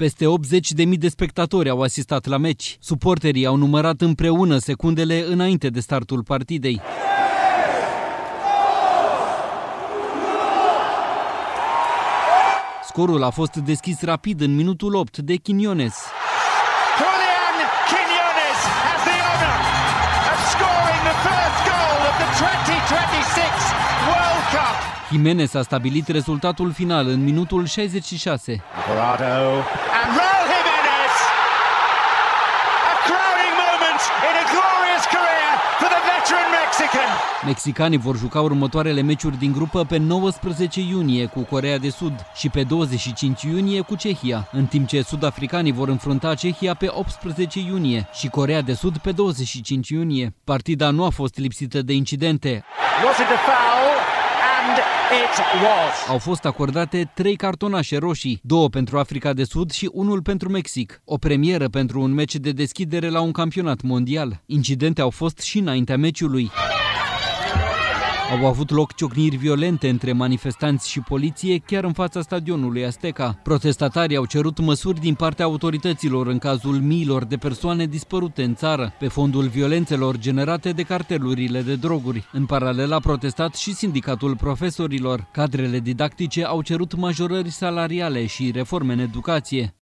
Peste 80.000 de spectatori au asistat la meci. Suporterii au numărat împreună secundele înainte de startul partidei. Scorul a fost deschis rapid în minutul 8 de Quiñones. Julian Quiñones has the honor of scoring the first goal of the 2026 World Cup. Jimenez a stabilit rezultatul final în minutul 66. Alvarado and Raul Jimenez. A crowning moment in a glorious career for the veteran Mexican. Mexicanii vor juca următoarele meciuri din grupă pe 19 iunie cu Coreea de Sud și pe 25 iunie cu Cehia, în timp ce sud-africanii vor înfrunta Cehia pe 18 iunie și Coreea de Sud pe 25 iunie. Partida nu a fost lipsită de incidente. Was it a foul? And it was. Au fost acordate 3 cartonașe roșii, 2 pentru Africa de Sud și 1 pentru Mexic. O premieră pentru un meci de deschidere la un campionat mondial. Incidente au fost și înaintea meciului. Au avut loc ciocniri violente între manifestanți și poliție chiar în fața stadionului Azteca. Protestatarii au cerut măsuri din partea autorităților în cazul miilor de persoane dispărute în țară, pe fondul violențelor generate de cartelurile de droguri. În paralel a protestat și sindicatul profesorilor. Cadrele didactice au cerut majorări salariale și reforme în educație.